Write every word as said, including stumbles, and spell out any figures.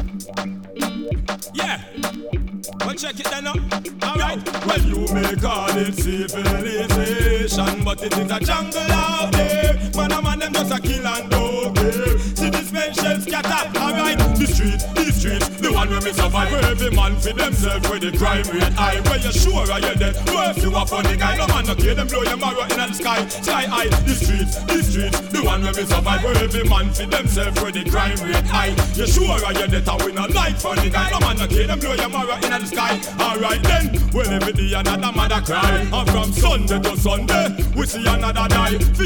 Yeah. Well, check it then up. Alright. Well, you may call it civilization, but it is a jungle out there. Man, a man, them just a kill and don't care. See this man shell scatter. Alright. The street, the street, the one where we survive. Where every man for themselves, where the crime rate high. Where you sure are you dead? Where if you a funny guy, no man no care. Them blow your marrow in the sky. Sky high. The street, the street, the one where we survive. Where every man for themselves, where the crime rate high. You sure are you dead? And we not like funny guy, no man no care. Them blow your marrow in the sky. Alright then, well every day another mother cry. And from Sunday to Sunday, we see another die.